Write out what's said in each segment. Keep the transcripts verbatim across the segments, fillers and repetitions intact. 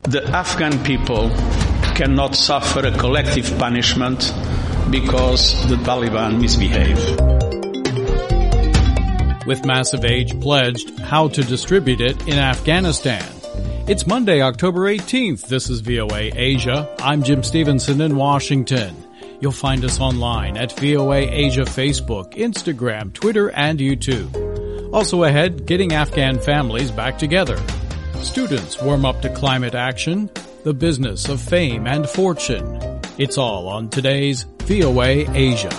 The Afghan people cannot suffer a collective punishment because the Taliban misbehave. With massive aid pledged, how to distribute it in Afghanistan. It's Monday, October eighteenth. This is V O A Asia. I'm Jim Stevenson in Washington. You'll find us online at V O A Asia Facebook, Instagram, Twitter, and YouTube. Also ahead, getting Afghan families back together. Students warm up to climate action, the business of fame and fortune. It's all on today's V O A Asia.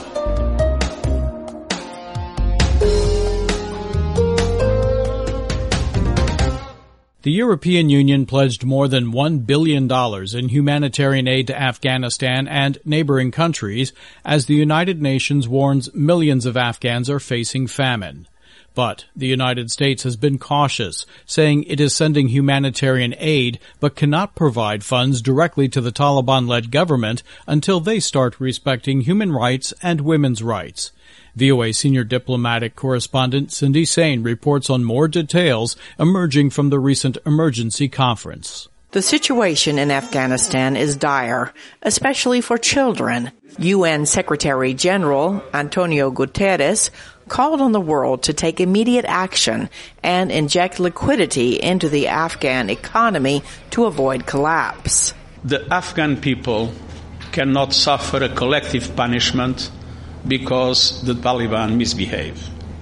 The European Union pledged more than one billion dollars in humanitarian aid to Afghanistan and neighboring countries as the United Nations warns millions of Afghans are facing famine. But the United States has been cautious, saying it is sending humanitarian aid but cannot provide funds directly to the Taliban-led government until they start respecting human rights and women's rights. V O A senior diplomatic correspondent Cindy Sain reports on more details emerging from the recent emergency conference. The situation in Afghanistan is dire, especially for children. U N Secretary General Antonio Guterres called on the world to take immediate action and inject liquidity into the Afghan economy to avoid collapse. The Afghan people cannot suffer a collective punishment because the Taliban misbehave.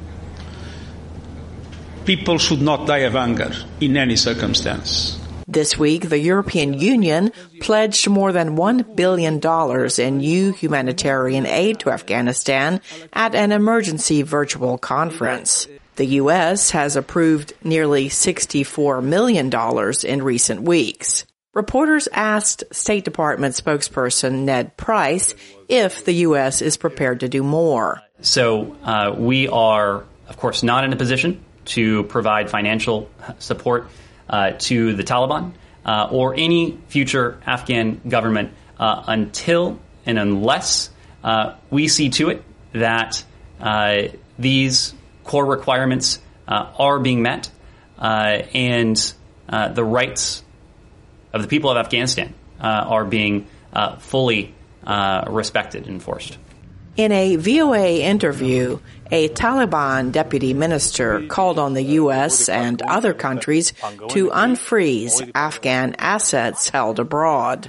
People should not die of hunger in any circumstance. This week, the European Union pledged more than one billion dollars in new humanitarian aid to Afghanistan at an emergency virtual conference. The U S has approved nearly sixty-four million dollars in recent weeks. Reporters asked State Department spokesperson Ned Price if the U S is prepared to do more. So uh, we are, of course, not in a position to provide financial support uh, to the Taliban uh, or any future Afghan government uh, until and unless uh, we see to it that uh, these core requirements uh, are being met uh, and uh, the rights of the people of Afghanistan uh, are being uh, fully uh, respected and enforced. In a V O A interview, a Taliban deputy minister called on the U S and other countries to unfreeze Afghan assets held abroad.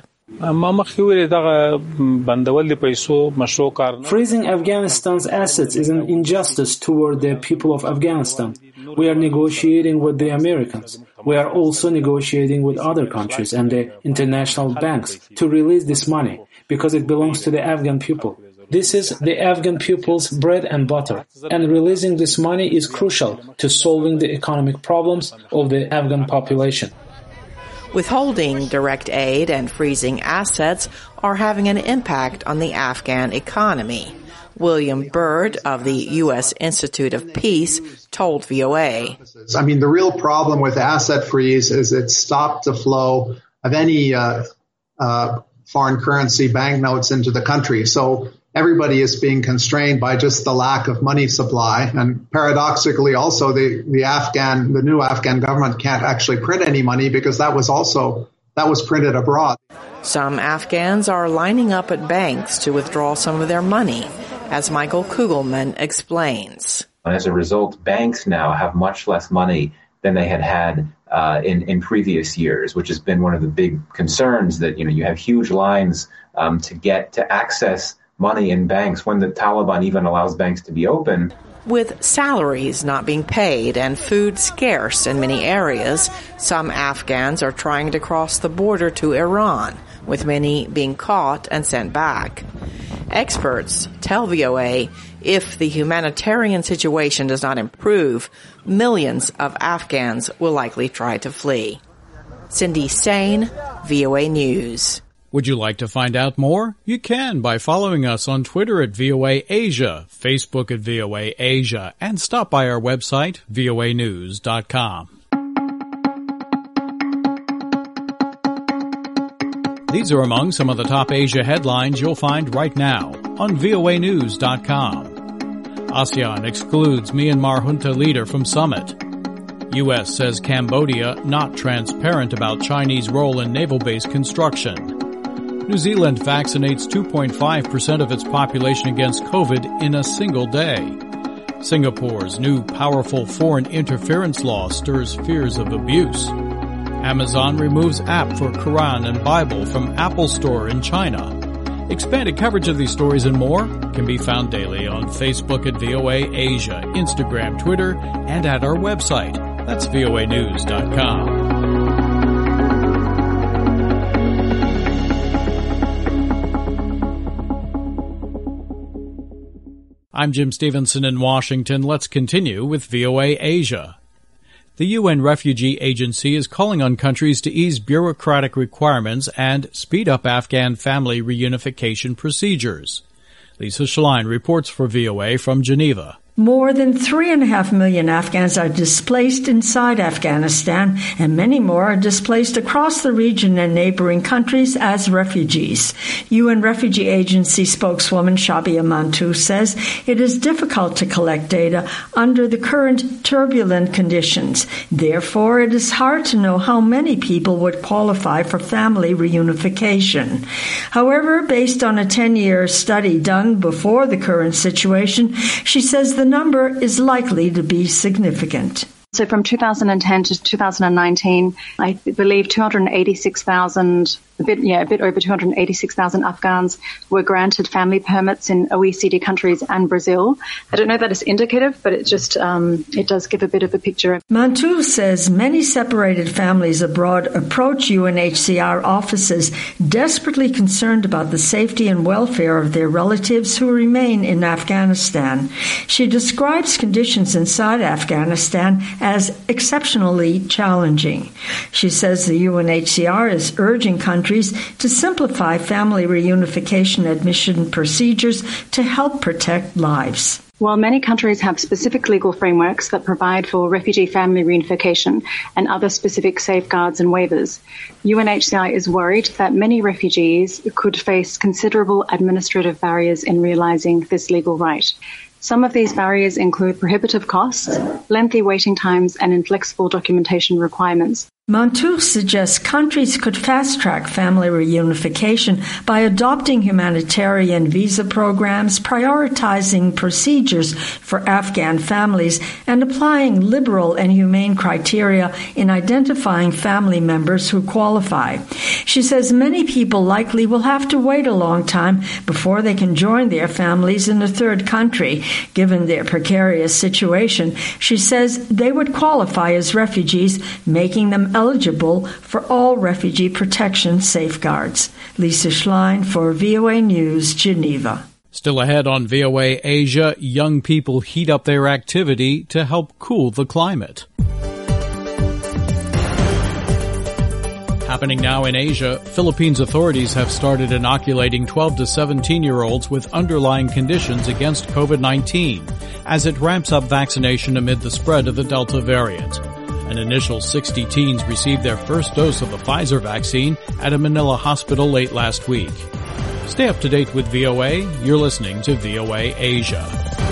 Freezing Afghanistan's assets is an injustice toward the people of Afghanistan. We are negotiating with the Americans. We are also negotiating with other countries and the international banks to release this money because it belongs to the Afghan people. This is the Afghan people's bread and butter, and releasing this money is crucial to solving the economic problems of the Afghan population. Withholding direct aid and freezing assets are having an impact on the Afghan economy. William Byrd of the U S Institute of Peace told V O A. I mean, the real problem with asset freeze is it stopped the flow of any uh, uh, foreign currency banknotes into the country. So everybody is being constrained by just the lack of money supply. And paradoxically, also, the, the Afghan, the new Afghan government can't actually print any money because that was also, that was printed abroad. Some Afghans are lining up at banks to withdraw some of their money, as Michael Kugelman explains. As a result, banks now have much less money than they had had uh, in, in previous years, which has been one of the big concerns that, you know, you have huge lines um, to get to access money in banks when the Taliban even allows banks to be open. With salaries not being paid and food scarce in many areas, some Afghans are trying to cross the border to Iran, with many being caught and sent back. Experts tell V O A if the humanitarian situation does not improve, millions of Afghans will likely try to flee. Cindy Sain, V O A News. Would you like to find out more? You can by following us on Twitter at V O A Asia, Facebook at V O A Asia, and stop by our website, V O A news dot com. These are among some of the top Asia headlines you'll find right now on V O A news dot com. ASEAN excludes Myanmar junta leader from summit. U S says Cambodia not transparent about Chinese role in naval base construction. New Zealand vaccinates two point five percent of its population against COVID in a single day. Singapore's new powerful foreign interference law stirs fears of abuse. Amazon removes app for Quran and Bible from Apple Store in China. Expanded coverage of these stories and more can be found daily on Facebook at V O A Asia, Instagram, Twitter, and at our website. That's V O A news dot com. I'm Jim Stevenson in Washington. Let's continue with V O A Asia. The U N Refugee Agency is calling on countries to ease bureaucratic requirements and speed up Afghan family reunification procedures. Lisa Schlein reports for V O A from Geneva. More than three and a half million Afghans are displaced inside Afghanistan, and many more are displaced across the region and neighboring countries as refugees. U N Refugee Agency spokeswoman Shabia Mantou says it is difficult to collect data under the current turbulent conditions. Therefore, it is hard to know how many people would qualify for family reunification. However, based on a ten-year study done before the current situation, she says the number is likely to be significant. So from two thousand ten to two thousand nineteen, I believe two hundred eighty-six thousand, a bit, yeah, a bit over two hundred eighty-six thousand Afghans were granted family permits in O E C D countries and Brazil. I don't know that it's indicative, but it just, um, it does give a bit of a picture. Mantou says many separated families abroad approach U N H C R offices desperately concerned about the safety and welfare of their relatives who remain in Afghanistan. She describes conditions inside Afghanistan as exceptionally challenging. She says the U N H C R is urging countries to simplify family reunification admission procedures to help protect lives. While many countries have specific legal frameworks that provide for refugee family reunification and other specific safeguards and waivers, U N H C R is worried that many refugees could face considerable administrative barriers in realizing this legal right. Some of these barriers include prohibitive costs, lengthy waiting times, and inflexible documentation requirements. Mantou suggests countries could fast-track family reunification by adopting humanitarian visa programs, prioritizing procedures for Afghan families, and applying liberal and humane criteria in identifying family members who qualify. She says many people likely will have to wait a long time before they can join their families in a third country. Given their precarious situation, she says they would qualify as refugees, making them eligible for all refugee protection safeguards. Lisa Schlein for V O A News, Geneva. Still ahead on V O A Asia, young people heat up their activity to help cool the climate. Happening now in Asia, Philippines authorities have started inoculating twelve to seventeen-year-olds with underlying conditions against COVID nineteen as it ramps up vaccination amid the spread of the Delta variant. An initial sixty teens received their first dose of the Pfizer vaccine at a Manila hospital late last week. Stay up to date with V O A. You're listening to V O A Asia.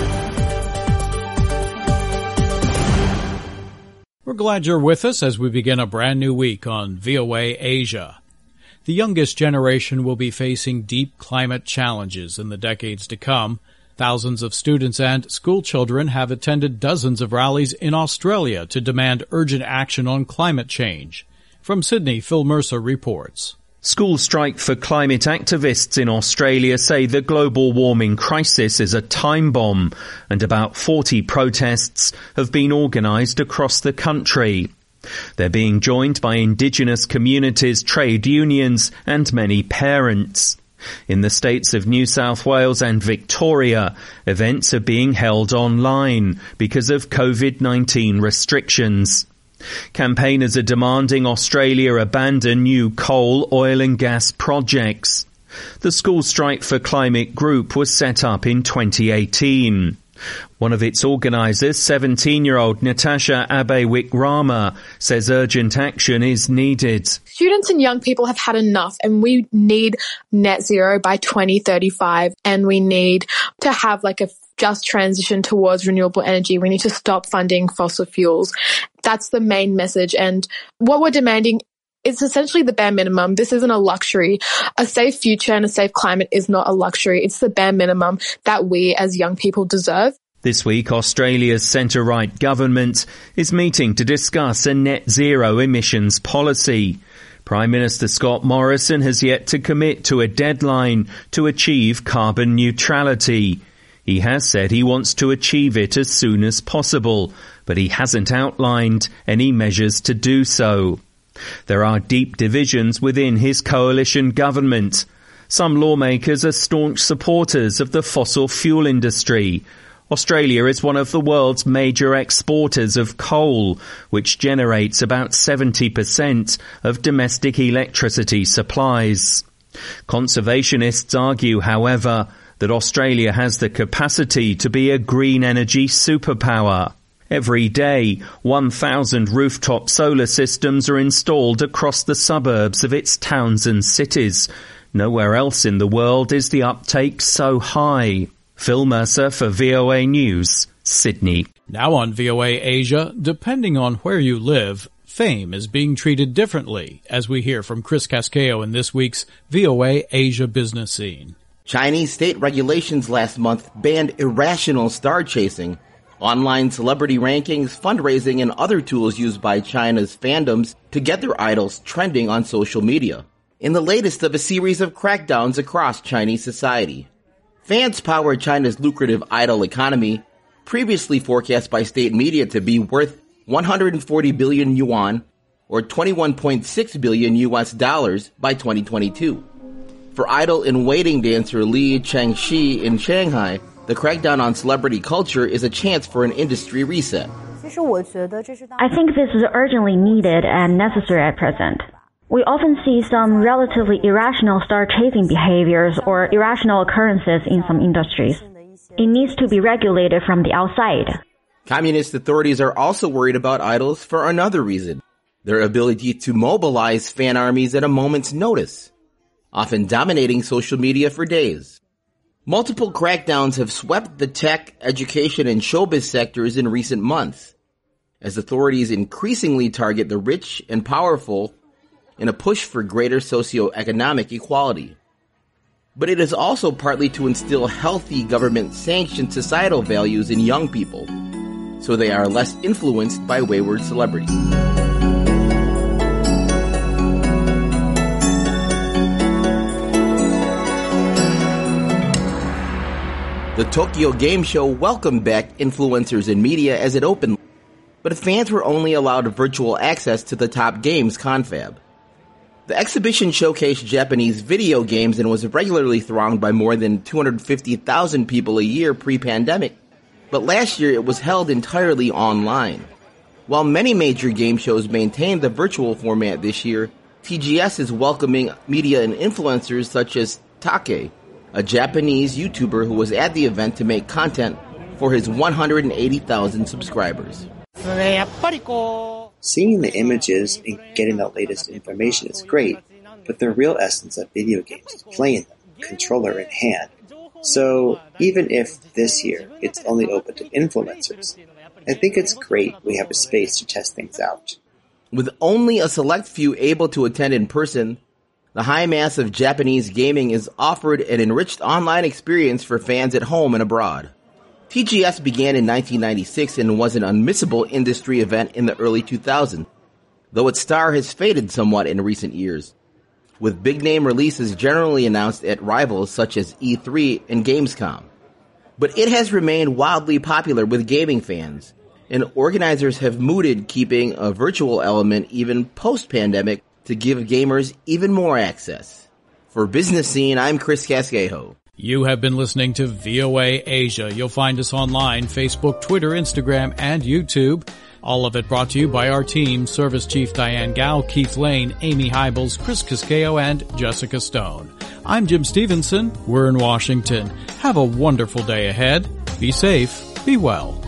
We're glad you're with us as we begin a brand new week on V O A Asia. The youngest generation will be facing deep climate challenges in the decades to come. Thousands of students and school children have attended dozens of rallies in Australia to demand urgent action on climate change. From Sydney, Phil Mercer reports. School strike for climate activists in Australia say the global warming crisis is a time bomb, and about forty protests have been organised across the country. They're being joined by Indigenous communities, trade unions and many parents. In the states of New South Wales and Victoria, events are being held online because of COVID nineteen restrictions. Campaigners are demanding Australia abandon new coal, oil and gas projects. The School Strike for Climate group was set up in twenty eighteen. One of its organisers, seventeen-year-old Natasha Abe-Wickrama, says urgent action is needed. Students and young people have had enough, and we need net zero by twenty thirty-five, and we need to have like a just transition towards renewable energy. We need to stop funding fossil fuels. That's the main message. And what we're demanding, it's essentially the bare minimum. This isn't a luxury. A safe future and a safe climate is not a luxury. It's the bare minimum that we as young people deserve. This week, Australia's centre-right government is meeting to discuss a net zero emissions policy. Prime Minister Scott Morrison has yet to commit to a deadline to achieve carbon neutrality. He has said he wants to achieve it as soon as possible, but he hasn't outlined any measures to do so. There are deep divisions within his coalition government. Some lawmakers are staunch supporters of the fossil fuel industry. Australia is one of the world's major exporters of coal, which generates about seventy percent of domestic electricity supplies. Conservationists argue, however, that Australia has the capacity to be a green energy superpower. Every day, one thousand rooftop solar systems are installed across the suburbs of its towns and cities. Nowhere else in the world is the uptake so high. Phil Mercer for V O A News, Sydney. Now on V O A Asia, depending on where you live, fame is being treated differently, as we hear from Chris Casquejo in this week's V O A Asia Business Scene. Chinese state regulations last month banned irrational star chasing, online celebrity rankings, fundraising, and other tools used by China's fandoms to get their idols trending on social media, in the latest of a series of crackdowns across Chinese society. Fans power China's lucrative idol economy, previously forecast by state media to be worth one hundred forty billion yuan, or twenty-one point six billion U S dollars by twenty twenty-two. For idol-in-waiting dancer Li Changxi in Shanghai, the crackdown on celebrity culture is a chance for an industry reset. I think this is urgently needed and necessary at present. We often see some relatively irrational star-chasing behaviors or irrational occurrences in some industries. It needs to be regulated from the outside. Communist authorities are also worried about idols for another reason: their ability to mobilize fan armies at a moment's notice, often dominating social media for days. Multiple crackdowns have swept the tech, education, and showbiz sectors in recent months, as authorities increasingly target the rich and powerful in a push for greater socioeconomic equality. But it is also partly to instill healthy government-sanctioned societal values in young people, so they are less influenced by wayward celebrities. The Tokyo Game Show welcomed back influencers and media as it opened, but fans were only allowed virtual access to the top games confab. The exhibition showcased Japanese video games and was regularly thronged by more than two hundred fifty thousand people a year pre-pandemic, but last year it was held entirely online. While many major game shows maintained the virtual format this year, T G S is welcoming media and influencers such as Take, a Japanese YouTuber who was at the event to make content for his one hundred eighty thousand subscribers. Seeing the images and getting the latest information is great, but the real essence of video games is playing them, controller in hand. So even if this year it's only open to influencers, I think it's great we have a space to test things out. With only a select few able to attend in person, the high mass of Japanese gaming is offered an enriched online experience for fans at home and abroad. T G S began in nineteen ninety-six and was an unmissable industry event in the early two thousands, though its star has faded somewhat in recent years, with big-name releases generally announced at rivals such as E three and Gamescom. But it has remained wildly popular with gaming fans, and organizers have mooted keeping a virtual element even post-pandemic to give gamers even more access. For Business Scene, I'm Chris Casquejo. You have been listening to V O A Asia. You'll find us online, Facebook, Twitter, Instagram, and YouTube. All of it brought to you by our team, Service Chief Diane Gao, Keith Lane, Amy Hybels, Chris Casquejo, and Jessica Stone. I'm Jim Stevenson. We're in Washington. Have a wonderful day ahead. Be safe. Be well.